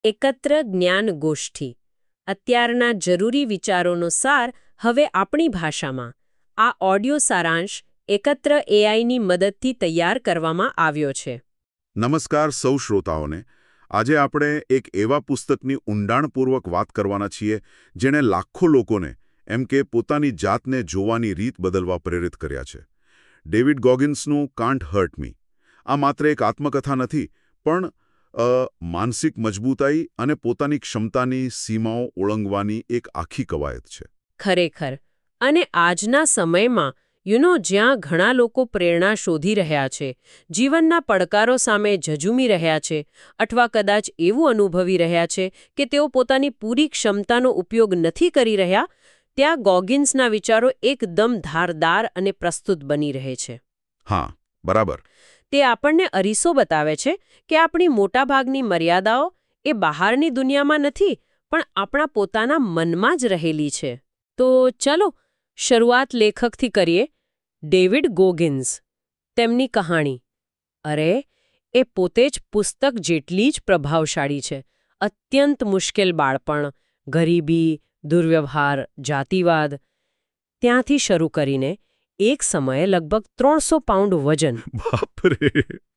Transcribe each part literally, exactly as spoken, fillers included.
એકત્ર જ્ઞાન ગોષ્ઠી અત્યારના જરૂરી વિચારોનો સાર હવે આપણી ભાષામાં આ ઓડિયો સારાંશ એકત્ર એઆઈની મદદથી તૈયાર કરવામાં આવ્યો છે. નમસ્કાર સૌ શ્રોતાઓને. આજે આપણે એક એવા પુસ્તકની ઊંડાણપૂર્વક વાત કરવાના છીએ જેણે લાખો લોકોને એમ કે પોતાની જાતને જોવાની રીત બદલવા પ્રેરિત કર્યા છે. ડેવિડ ગોગિન્સનું કાન્ટ હર્ટ મી. આ માત્ર એક આત્મકથા નથી, પણ અ માનસિક મજબૂતાઈ અને પોતાની ક્ષમતાની સીમાઓ ઓળંગવાની એક આખી કવાયત છે. ખરેખર. અને આજના સમયમાં યુ નો જ્યાં ઘણા લોકો પ્રેરણા શોધી રહ્યા છે, જીવનના પડકારો સામે ઝઝૂમી રહ્યા છે, અથવા કદાચ એવું અનુભવી રહ્યા છે કે તેઓ પોતાની પૂરી ક્ષમતાનો ઉપયોગ નથી કરી રહ્યા, ત્યાં ગોગિન્સના વિચારો એકદમ ધારદાર અને પ્રસ્તુત બની રહે છે. હા, બરાબર. તે આપણને અરીસો બતાવે છે કે આપણી મોટાભાગની મર્યાદાઓ એ બહારની દુનિયામાં નથી, પણ આપણા પોતાના મનમાં જ રહેલી છે. તો ચલો શરૂઆત લેખકથી કરીએ. ડેવિડ ગોગિન્સ, તેમની કહાણી. અરે, એ પોતે જ પુસ્તક જેટલી જ પ્રભાવશાળી છે. અત્યંત મુશ્કેલ બાળપણ, ગરીબી, દુર્વ્યવહાર, જાતિવાદ, ત્યાંથી શરૂ કરીને એક સમયે લગભગ ત્રણસો પાઉન્ડ વજન. બાપરે,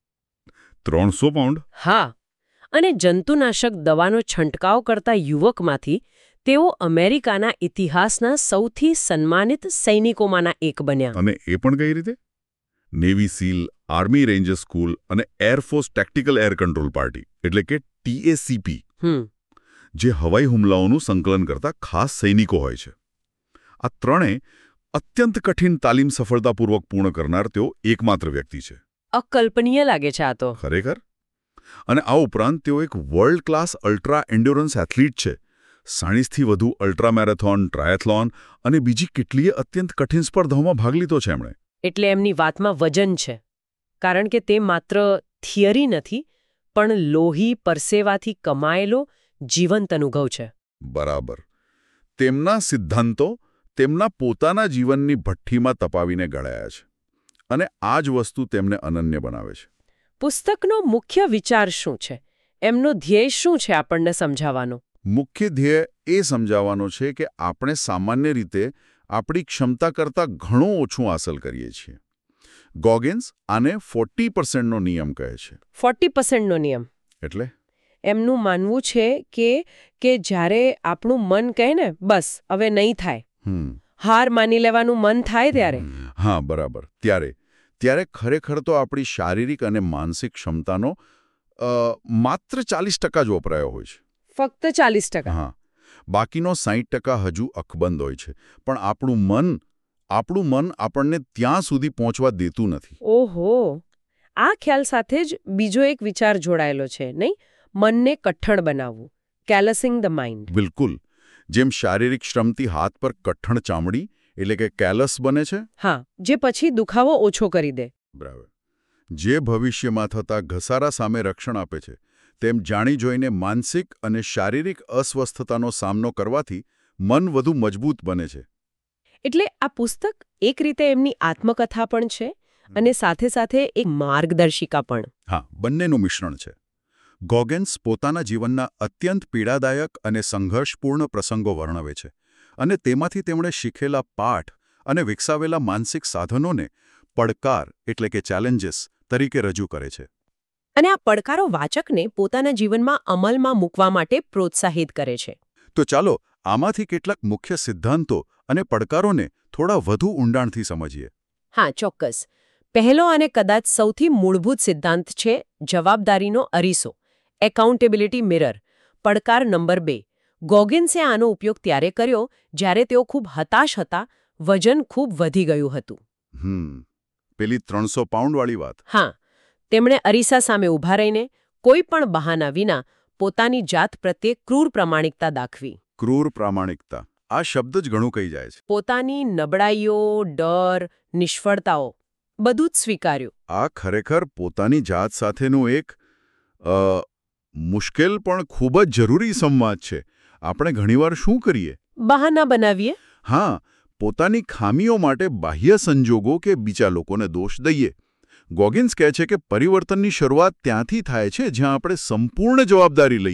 ત્રણસો પાઉન્ડ? હા, અને જંતુનાશક દવાનો છંટકાવ કરતા યુવકમાંથી તેઓ અમેરિકાના ઇતિહાસના સૌથી સન્માનિત સૈનિકોમાંના એક બન્યા. અને એ પણ કઈ રીતે? Navy SEAL, army ranger school અને air force tactical air control party એટલે કે ટીએસીપી, જે હવાઈ હુમલાઓનું સંકલન કરતા ખાસ સૈનિકો હોય છે. આ ત્રણેય અત્યંત કઠિન તાલીમ સફળતાપૂર્વક પૂર્ણ કરનાર તેઓ એકમાત્ર વ્યક્તિ છે. અકલ્પનીય લાગે છે આ તો. ખરેખર. અને આ ઉપરાંત તેઓ એક world class ultra endurance athlete છે. સાહીઠથી વધુ અલ્ટ્રા મેરેથોન, ટ્રાયથલોન અને બીજી કેટલીય અત્યંત કઠિન સ્પર્ધાઓમાં ભાગ લીધો છે એમણે. એટલે એમની વાતમાં વજન છે, કારણ કે તે માત્ર થિયરી નથી, પણ લોહી પરસેવાથી કમાયેલો જીવંત અનુભવ છે. બરાબર. તેમના સિદ્ધાંતો તેમના પોતાના જીવનની ભઠ્ઠીમાં તપાવીને ઘડાયા છે, અને આ જ વસ્તુ તેમને અનન્ય બનાવે છે. પુસ્તકનો મુખ્ય વિચાર શું છે? એમનો ધ્યેય શું છે આપણને સમજાવવાનો? મુખ્ય ધ્યેય એ સમજાવવાનો છે કે આપણે સામાન્ય રીતે આપણી ક્ષમતા કરતાં ઘણું ઓછું હાંસલ કરીએ છીએ. ગોગિન્સ આને ફોર્ટી પર્સન્ટનો નિયમ કહે છે. ફોર્ટી પર્સન્ટનો નિયમ એટલે? એમનું માનવું છે કે કે જ્યારે આપણું મન કહે ને બસ હવે નહીં થાય, હાર માની લેવાનું મન થાય ત્યારે. હા, બરાબર. ત્યારે ત્યારે ખરેખર તો આપણી શારીરિક અને માનસિક ક્ષમતાનો માત્ર ચાલીસ ટકા જ વપરાયો હોય છે. ફક્ત ચાલીસ ટકા? હા. બાકીનો સાહીઠ ટકા હજુ અકબંધ હોય છે, પણ આપણું મન આપણું મન આપણને ત્યાં સુધી પહોંચવા દેતું નથી. ઓહો. આ ખ્યાલ સાથે જ બીજો એક વિચાર જોડાયેલો છે, નહીં? મનને કઠણ બનાવવું, કેલસિંગ ધ માઇન્ડ. બિલકુલ. જેમ શારીરિક શ્રમથી હાથ પર કઠણ ચામડી એટલે કે કેલસ બને છે. હા, જે પછી દુખાવો ઓછો કરી દે. બરાબર. જે ભવિષ્યમાં થતા ઘસારા સામે રક્ષણ આપે છે, તેમ જાણી જોઈને માનસિક અને શારીરિક અસ્વસ્થતાનો સામનો કરવાથી મન વધુ મજબૂત બને છે. એટલે આ પુસ્તક એક રીતે એમની આત્મકથા પણ છે અને સાથે સાથે એક માર્ગદર્શિકા પણ. હા, બંનેનું મિશ્રણ છે. ગોગિન્સ પોતાના જીવનના અત્યંત પીડાદાયક અને સંઘર્ષપૂર્ણ પ્રસંગો વર્ણવે છે, અને તેમાંથી તેમણે શીખેલા પાઠ અને વિકસાવેલા માનસિક સાધનોને પડકાર એટલે કે ચેલેન્જીસ તરીકે રજૂ કરે છે. અને આ પડકારો વાચકને પોતાના જીવનમાં અમલમાં મૂકવા માટે પ્રોત્સાહિત કરે છે. તો ચાલો આમાંથી કેટલાક મુખ્ય સિદ્ધાંતો અને પડકારોને થોડા વધુ ઊંડાણથી સમજીએ. હા, ચોક્કસ. પહેલો અને કદાચ સૌથી મૂળભૂત સિદ્ધાંત છે જવાબદારીનો અરીસો, એકાઉન્ટેબિલિટી મિરર. પડકાર નંબર બે. ગોગિન્સે આનો ઉપયોગ ત્યારે કર્યો જ્યારે તેઓ ખૂબ હતાશ હતા, વજન ખૂબ વધી ગયું હતું. હમ પેલી ત્રણસો પાઉન્ડવાળી વાત. હા. તેમણે અરીસા સામે ઊભા રહીને કોઈ પણ બહાના વિના પોતાની જાત પ્રત્યે ક્રૂર પ્રામાણિકતા દાખવી. ક્રૂર પ્રામાણિકતા, આ શબ્દ જ ઘણું કહી જાય છે. પોતાની નબળાઈઓ, ડર, નિષ્ફળતાઓ બધું જ સ્વીકાર્યું. આ ખરેખર પોતાની જાત સાથેનું એક મુશ્કેલ પણ ખૂબ જ જરૂરી સંવાદ છે. આપણે ઘણીવાર શું કરીએ? બહાના બનાવીએ. હા, પોતાની ખામીઓ માટે બાહ્ય સંજોગો કે બીજા લોકોને દોષ દઈએ. ગોગિન્સ કહે છે કે પરિવર્તનની શરૂઆત ત્યાંથી થાય છે જ્યાં આપણે સંપૂર્ણ જવાબદારી લઈએ.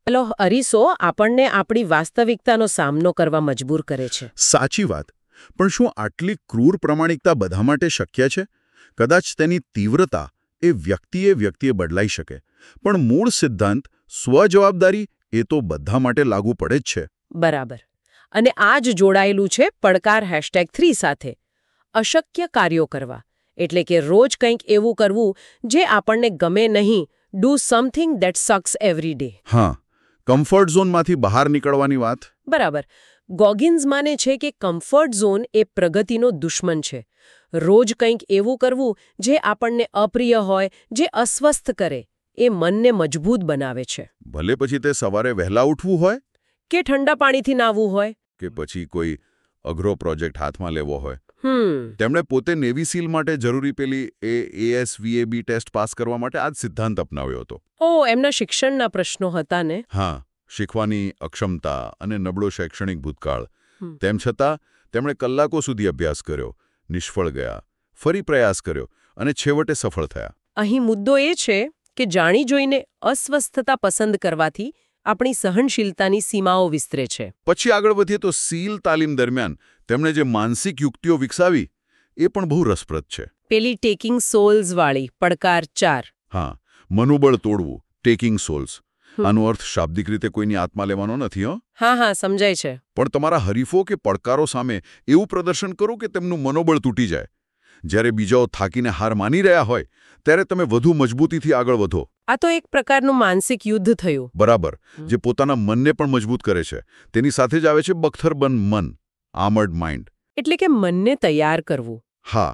પેલો અરીસો આપણને આપણી વાસ્તવિકતાનો સામનો કરવા મજબૂર કરે છે. સાચી વાત. પણ શું આટલી ક્રૂર પ્રમાણિકતા બધા માટે શક્ય છે? કદાચ તેની તીવ્રતા એ વ્યક્તિએ વ્યક્તિએ બદલાઈ શકે, પણ મૂળ સિદ્ધાંત સ્વજવાબદારી એ તો બધા માટે લાગુ પડે જ છે. બરાબર. અને આ જ જોડાયેલું છે પડકાર હેશટેગ થ્રી સાથે. અશક્ય કાર્યો કરવા, એટલે કે રોજ કંઈક એવું કરવું જે આપણને ગમે નહીં. Do something that sucks every day. હા, કમ્ફર્ટ ઝોનમાંથી બહાર નીકળવાની વાત. બરાબર. ગોગિન્સ માને છે કે કમ્ફર્ટ ઝોન એ પ્રગતિનો દુશ્મન છે. રોજ કંઈક એવું કરવું જે આપણને અપ્રિય હોય, જે અસ્વસ્થ કરે, એ મનને મજબૂત બનાવે છે. ભલે પછી તે સવારે વહેલા ઉઠવું હોય, કે ઠંડા પાણીથી નાહવું હોય, કે પછી કોઈ અઘરો પ્રોજેક્ટ હાથમાં લેવો હોય. હમ તેમણે પોતે નેવી સીલ માટે જરૂરી પેલી એ એએસવીએબી ટેસ્ટ પાસ કરવા માટે આ જ સિદ્ધાંત અપનાવ્યો હતો. ઓ એમના શિક્ષણના પ્રશ્નો હતા ને. હા, શીખવાની અક્ષમતા અને નબળો શૈક્ષણિક ભૂતકાળ. હમ. તેમ છતાં તેમણે કલાકો સુધી અભ્યાસ કર્યો, નિષ્ફળ ગયા, ફરી પ્રયાસ કર્યો અને છેવટે સફળ થયા. અહીં મુદ્દો એ છે કે જાણી જોઈને અસ્વસ્થતા પસંદ કરવાથી આપણી સહનશીલતાની સીમાઓ વિસ્તરે છે. પછી આગળ વધીએ તો સીલ તાલીમ દરમિયાન તેમણે જે માનસિક યુક્તિઓ વિકસાવી એ પણ બહુ રસપ્રદ છે. પેલી ટેકિંગ સોલ્સ વાળી પડકાર ચાર. હા, મનોબળ તોડવું, ટેકિંગ સોલ્સ. આનો અર્થ શાબ્દિક રીતે કોઈની આત્મા લેવાનો નથી. હો હા હા સમજાય છે. પણ તમારા હરીફો કે પડકારો સામે એવું પ્રદર્શન કરો કે તેમનું મનોબળ તૂટી જાય. જ્યારે બીજાઓ થાકીને હાર માની રહ્યા હોય ત્યારે તમે વધુ મજબૂતીથી આગળ વધો. આ તો એક પ્રકારનું માનસિક યુદ્ધ થયું. બરાબર. જે પોતાના મનને પણ મજબૂત કરે છે. તેની સાથે જ આવે છે બખ્તરબંધ મન, આર્મર્ડ માઇન્ડ. એટલે કે મનને તૈયાર કરવું. હા,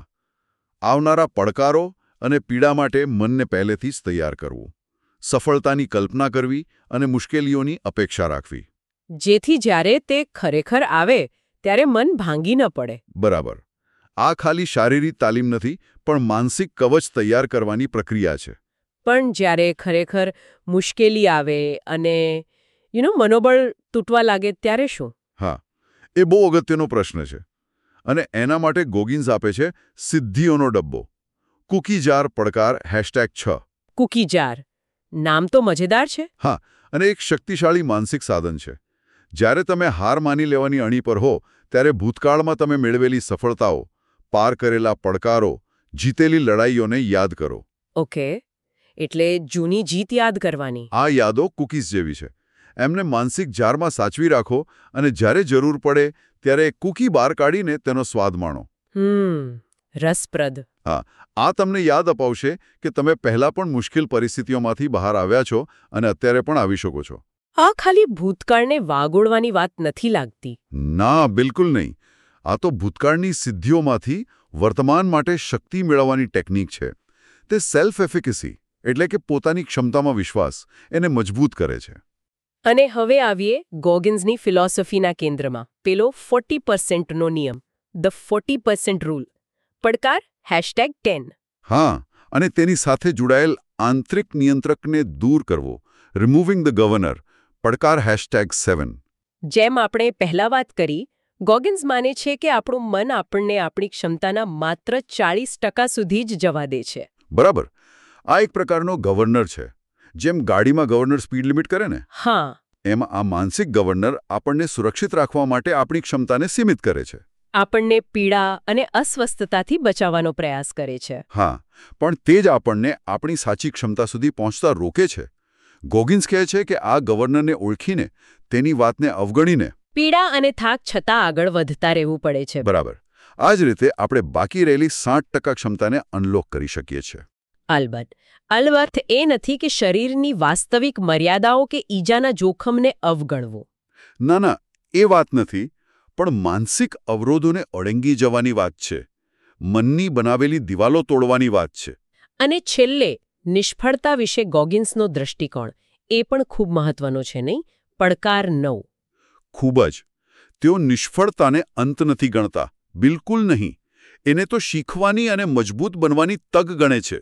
આવનારા પડકારો અને પીડા માટે મનને પહેલેથી જ તૈયાર કરવું. સફળતાની કલ્પના કરવી અને મુશ્કેલીઓની અપેક્ષા રાખવી. જેથી જ્યારે તે ખરેખર આવે ત્યારે મન ભાંગી ન પડે. બરાબર. આ ખાલી શારીરિક તાલીમ નથી, પણ માનસિક કવચ તૈયાર કરવાની પ્રક્રિયા છે. પણ જ્યારે ખરેખર મુશ્કેલી આવે અને યુ નો મનોબળ તૂટવા લાગે ત્યારે શું? હા, એ બહુ અગત્યનો પ્રશ્ન છે. અને એના માટે ગોગિન્સ આપે છે સિદ્ધિઓનો ડબ્બો. કૂકી જાર પડકાર હેશટેગ છ. Cookie jar. નામ તો મજેદાર છે. હા, અને એક શક્તિશાળી માનસિક સાધન છે. જ્યારે તમે હાર માની લેવાની અણી પર હો ત્યારે ભૂતકાળમાં તમે મેળવેલી સફળતાઓ, પાર કરેલા પડકારો, જીતેલી લડાઈઓને યાદ કરો. ઓકે, એટલે જૂની જીત યાદ કરવાની. આ યાદો કૂકીઝ જેવી છે. એમને માનસિક જારમાં સાચવી રાખો અને જ્યારે જરૂર પડે ત્યારે કૂકી બહાર કાઢીને તેનો સ્વાદ માણો. હમ રસપ્રદ. હા, આ તમને યાદ અપાવશે કે તમે પહેલા પણ મુશ્કેલ પરિસ્થિતિઓમાંથી બહાર આવ્યા છો અને અત્યારે પણ આવી શકો છો. આ ખાલી ભૂતકાળને વાગોળવાની વાત નથી લાગતી. ના, બિલકુલ નહીં. આ તો ભૂતકાળની સિદ્ધિઓમાંથી વર્તમાન માટે શક્તિ મેળવવાની ટેકનિક છે. તે સેલ્ફ એફિકસી એટલે કે પોતાની ક્ષમતામાં વિશ્વાસ એને મજબૂત કરે છે. અને હવે આવીએ ગોગિન્સની ફિલોસોફીના કેન્દ્રમાં. પેલો ફોર્ટી પર્સન્ટનો નિયમ, ધ ફોર્ટી પર્સન્ટ રૂલ. પડકાર હેશટેગ ટેન. હા, અને તેની સાથે જોડાયેલ આંતરિક નિયંત્રકને દૂર કરવો, રિમૂવિંગ ધ ગવર્નર, પડકાર હેશટેગ સેવન. જેમ આપણે પહેલા વાત કરી, ગોગિન્સ માને છે કે આપણું મન આપણને આપણી ક્ષમતાના માત્ર ચાળીસ ટકા સુધી જ જવા દે છે. બરાબર. આ એક પ્રકારનો ગવર્નર છે. જેમ ગાડીમાં ગવર્નર સ્પીડ લિમિટ કરે ને, હા, એમ આ માનસિક ગવર્નર આપણને સુરક્ષિત રાખવા માટે આપણી ક્ષમતાને સીમિત કરે છે. આપણને પીડા અને અસ્વસ્થતાથી બચાવવાનો પ્રયાસ કરે છે. હા, પણ તે જ આપણને આપણી સાચી ક્ષમતા સુધી પહોંચતા રોકે છે. ગોગિન્સ કહે છે કે આ ગવર્નરને ઓળખીને, તેની વાતને અવગણીને પીડા અને થાક છતાં આગળ વધતા રહેવું પડે છે. બરાબર. આ જ રીતે આપણે બાકી રહેલી સાઠ ટકા ક્ષમતાને અનલોક કરી શકીએ છીએ. અલબત્ત. અલબત્ત એ નથી કે શરીરની વાસ્તવિક મર્યાદાઓ કે ઈજાના જોખમને અવગણવું. ના ના, એ વાત નથી. પણ માનસિક અવરોધોને અડંગી જવાની વાત છે. મનની બનાવેલી દિવાલો તોડવાની વાત છે. અને છેલ્લે નિષ્ફળતા વિશે ગોગિન્સનો દૃષ્ટિકોણ એ પણ ખૂબ મહત્વનો છે, નહીં? પડકાર નવ. ખૂબ જ. તેઓ નિષ્ફળતાને અંત નથી ગણતા. બિલકુલ નહીં. એને તો શીખવાની અને મજબૂત બનવાની તક ગણે છે.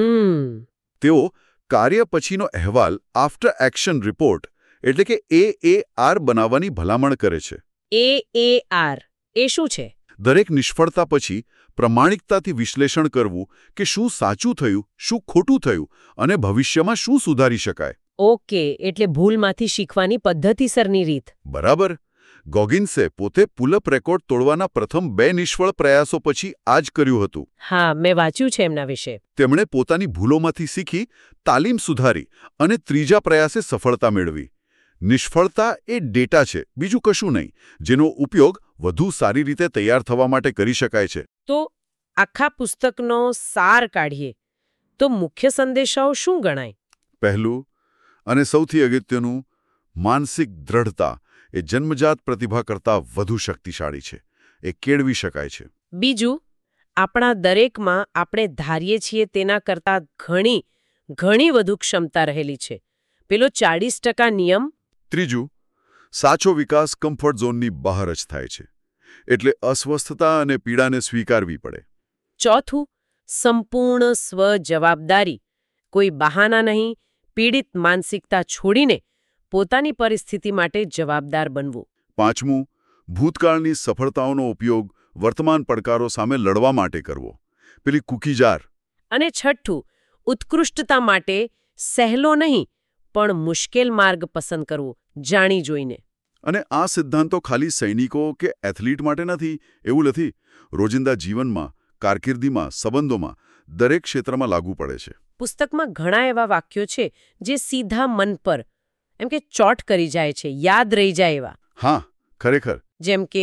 હમ તેઓ કાર્ય પછીનો અહેવાલ, આફ્ટર એક્શન રિપોર્ટ એટલે કે એ એ આર બનાવવાની ભલામણ કરે છે. એ એ આર એ શું છે? દરેક નિષ્ફળતા પછી પ્રમાણિકતાથી વિશ્લેષણ કરવું કે શું સાચું થયું, શું ખોટું થયું અને ભવિષ્યમાં શું સુધારી શકાય. ઓકે, એટલે ભૂલમાંથી શીખવાની પદ્ધતિસરની રીત. બરાબર. ગોગિન્સે પોતે પુલઅપ રેકોર્ડ તોડવાના પ્રથમ બે નિષ્ફળ પ્રયાસો પછી આ જ કર્યું હતું. હા, મેં વાંચ્યું છે એમના વિશે. તેમણે પોતાની ભૂલોમાંથી શીખી, તાલીમ સુધારી અને ત્રીજા પ્રયાસે સફળતા મેળવી. નિષ્ફળતા એ ડેટા છે, બીજું કશું નહીં, જેનો ઉપયોગ વધુ સારી રીતે તૈયાર થવા માટે કરી શકાય છે. તો આખા પુસ્તકનો સાર કાઢીએ તો મુખ્ય સંદેશાઓ શું ગણાય? પહેલું અને સૌથી અગત્યનું, માનસિક દ્રઢતા એ જન્મજાત પ્રતિભા કરતાં વધુ શક્તિશાળી છે. એ કેળવી શકાય છે. બીજું, આપણા દરેકમાં આપણે ધારીએ છીએ તેના કરતાં ઘણી ઘણી વધુ ક્ષમતા રહેલી છે. પેલો ચાળીસ ટકા નિયમ. ત્રીજું, સાચો વિકાસ કમ્ફર્ટ ઝોનની બહાર જ થાય છે, એટલે અસ્વસ્થતા અને પીડાને સ્વીકારવી પડે. ચોથું, સંપૂર્ણ સ્વ-જવાબદારી. કોઈ બહાના નહીં, પીડિત માનસિકતા છોડીને પોતાની પરિસ્થિતિ માટે જવાબદાર બનવું. પાંચમું, ભૂતકાળની સફળતાઓનો ઉપયોગ વર્તમાન પડકારો સામે લડવા માટે કરવો. પેલી કૂકી જાર. અને છઠ્ઠું, ઉત્કૃષ્ટતા માટે સહેલો નહીં પણ મુશ્કેલ માર્ગ પસંદ કરવો, જાણી જોઈને. અને આ સિદ્ધાંતો ખાલી સૈનિકો કે એથ્લીટ માટે નથી એવું નથી. રોજિંદા જીવનમાં, કારકિર્દીમાં, સંબંધોમાં, દરેક ક્ષેત્રમાં લાગુ પડે છે. પુસ્તકમાં ઘણા એવા વાક્યો છે જે સીધા મન પર એમ કે ચોટ કરી જાય છે, યાદ રહી જાય એવા. હા, ખરેખર. જેમ કે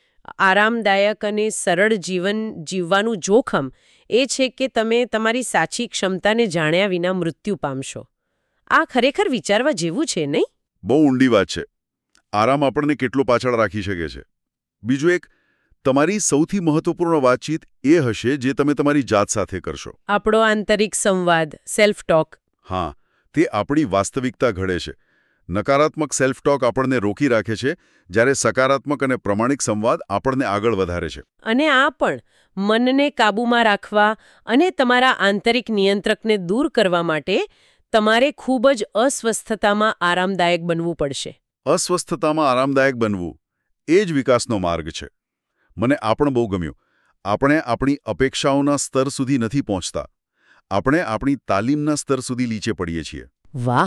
આરામદાયક અને સરળ જીવન જીવવાનું જોખમ એ છે કે તમે તમારી સાચી ક્ષમતાને જાણ્યા વિના મૃત્યુ પામશો. આ ખરેખર વિચારવા જેવું છે, નહીં? બહુ ઊંડી વાત છે. આરામ આપણને કેટલો પાછળ રાખી શકે છે. બીજું એક, તમારી સૌથી મહત્વપૂર્ણ વાતચીત એ હશે જે તમે તમારી જાત સાથે કરશો. આપણો આંતરિક સંવાદ, સેલ્ફ ટોક. હા, તે આપણી વાસ્તવિકતા ઘડે છે. નકારાત્મક સેલ્ફ ટોક આપણને રોકી રાખે છે, જ્યારે સકારાત્મક અને પ્રમાણિક સંવાદ આપણને આગળ વધારે છે. અને આ પણ મનને કાબૂમાં રાખવા અને તમારા આંતરિક નિયંત્રકને દૂર કરવા માટે તમારે ખૂબ જ અસ્વસ્થતામાં આરામદાયક બનવું પડશે. અસ્વસ્થતામાં આરામદાયક બનવું એ જ વિકાસનો માર્ગ છે. મને આ પણ બહુ ગમ્યું. આપણે આપણી અપેક્ષાઓના સ્તર સુધી નથી પહોંચતા. આપણે આપણી તાલીમના સ્તર સુધી નીચે પડીએ છીએ. વાહ!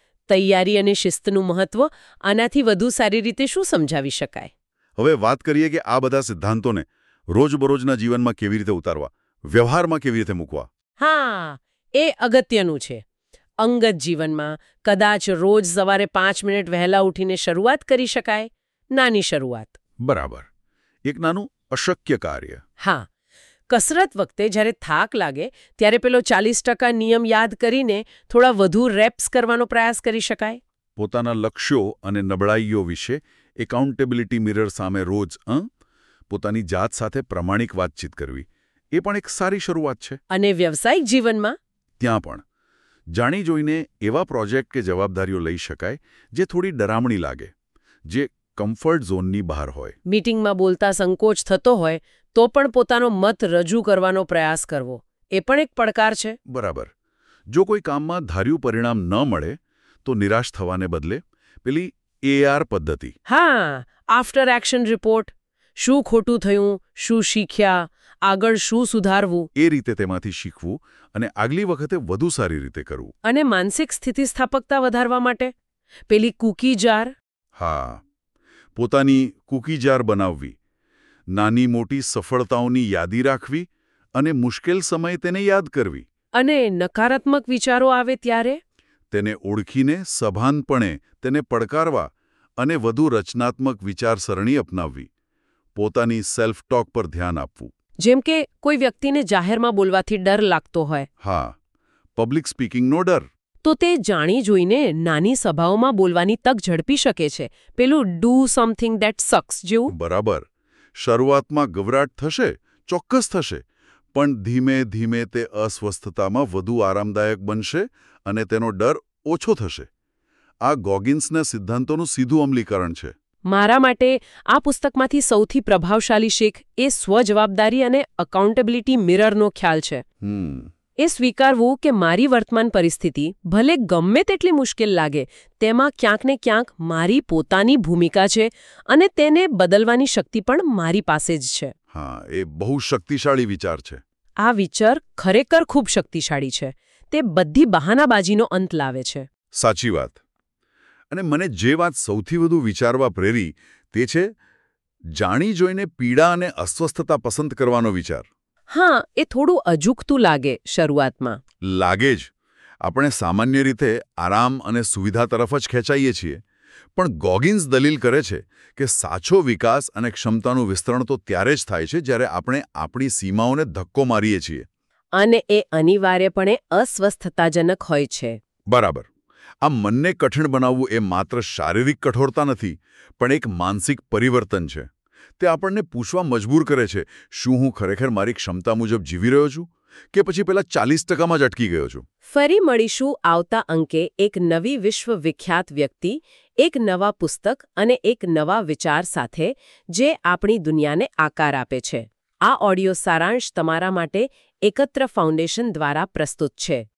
તૈયારી અને શિસ્તનું મહત્વ આનાથી વધુ સારી રીતે શું સમજાવી શકાય? હવે વાત કરીએ કે આ બધા સિદ્ધાંતોને રોજબરોજના જીવનમાં કેવી રીતે ઉતારવા, વ્યવહારમાં કેવી રીતે મૂકવા. હા, એ અગત્યનું છે. અંગત જીવનમાં કદાચ રોજ સવારે પાંચ મિનિટ વહેલા ઉઠીને શરૂઆત કરી શકાય. નાની શરૂઆત. બરાબર. એક નાનું અશક્ય કાર્ય. હા, કસરત વખતે જ્યારે થાક લાગે ત્યારે પેલો ચાલીસ ટકા નિયમ યાદ કરીને થોડા વધુ રેપ્સ કરવાનો પ્રયાસ કરી શકાય. પોતાના લક્ષ્યો અને નબળાઈઓ વિશે એકાઉન્ટેબિલિટી મિરર સામે રોજ અ પોતાની જાત સાથે પ્રમાણિક વાતચીત કરવી એ પણ એક સારી શરૂઆત છે. અને વ્યવસાયિક જીવનમાં? ત્યાં પણ જાણી જોઈને એવા પ્રોજેક્ટ કે જવાબદારીઓ લઈ શકાય જે થોડી ડરામણી લાગે, જે કમ્ફર્ટ ઝોનની બહાર હોય. મીટિંગમાં બોલતા સંકોચ થતો હોય તો પણ પોતાનો મત રજૂ કરવાનો પ્રયાસ કરવો એ પણ એક પડકાર છે. બરાબર. જો કોઈ કામમાં ધાર્યું પરિણામ ન મળે તો નિરાશ થવાને બદલે પેલી એઆર પદ્ધતિ. હા, આફ્ટર એક્શન રિપોર્ટ. શું ખોટું થયું, શું શીખ્યા, આગળ શું સુધારવું. એ રીતે તેમાંથી શીખવું અને આગલી વખતે વધુ સારી રીતે કરવું. અને માનસિક સ્થિતિસ્થાપકતા વધારવા માટે પેલી કૂકી જાર. હા, પોતાની કૂકી જાર બનાવવી, નાની મોટી સફળતાઓની યાદી રાખવી અને મુશ્કેલ સમયે તેને યાદ કરવી. અને નકારાત્મક વિચારો આવે ત્યારે તેને ઓળખીને સભાનપણે તેને પડકારવા અને વધુ રચનાત્મક વિચારસરણી અપનાવવી. પોતાની સેલ્ફ ટોક પર ધ્યાન આપવું. જેમ કે કોઈ વ્યક્તિને જાહેરમાં બોલવાથી ડર લાગતો હોય. હા, પબ્લિક સ્પીકિંગનો ડર. તો તે જાણી જોઈને નાની સભાઓમાં બોલવાની તક ઝડપી શકે છે. પેલું ડુ સમથિંગ ધેટ સક્સ જેવું. બરાબર. શરૂઆતમાં ગભરાટ થશે, ચોક્કસ થશે, પણ ધીમે ધીમે તે અસ્વસ્થતામાં વધુ આરામદાયક બનશે અને તેનો ડર ઓછો થશે. આ ગોગિન્સના સિદ્ધાંતોનું સીધું અમલીકરણ છે. મારા માટે આ પુસ્તકમાંથી સૌથી પ્રભાવશાળી શીખ એ સ્વજવાબદારી અને અકાઉન્ટેબિલિટી મિરરનો ખ્યાલ છે. હમ એ સ્વીકારવું કે મારી વર્તમાન પરિસ્થિતિ ભલે ગમે તેટલી મુશ્કેલ લાગે તેમાં ક્યાંક ને ક્યાંક મારી પોતાની ભૂમિકા છે અને તેને બદલવાની શક્તિ પણ મારી પાસે જ છે. હા, એ બહુ શક્તિશાળી વિચાર છે. આ વિચાર ખરેખર ખૂબ શક્તિશાળી છે. તે બધી બહાનાબાજીનો અંત લાવે છે. સાચી વાત. અને મને જે વાત સૌથી વધુ વિચારવા પ્રેરી તે છે જાણી જોઈને પીડા અને અસ્વસ્થતા પસંદ કરવાનો વિચાર. હા, એ થોડું અજુકતું લાગે શરૂઆતમાં. લાગે જ. આપણે સામાન્ય રીતે આરામ અને સુવિધા તરફ જ ખેંચાઈએ છીએ. પણ ગોગિન્સ દલીલ કરે છે કે સાચો વિકાસ અને ક્ષમતાનું વિસ્તરણ તો ત્યારે જ થાય છે જ્યારે આપણે આપણી સીમાઓને ધક્કો મારીએ છીએ. અને એ અનિવાર્યપણે અસ્વસ્થતાજનક હોય છે. બરાબર. આ મનને કઠિન બનાવવું એ માત્ર શારીરિક કઠોરતા નથી, પણ એક માનસિક પરિવર્તન છે. તે આપણને પૂછવા મજબૂર કરે છે, શું હું ખરેખર મારી ક્ષમતા મુજબ જીવી રહ્યો છું કે પછી પેલા ચાલીસ ટકામાં જ અટકી ગયો છું? ફરી મળીશું આવતા અંકે એક નવી વિશ્વવિખ્યાત વ્યક્તિ, એક નવા પુસ્તક અને એક નવા વિચાર સાથે જે આપણી દુનિયાને આકાર આપે છે. આ ઓડિયો સારાંશ તમારા માટે એકત્ર ફાઉન્ડેશન દ્વારા પ્રસ્તુત છે.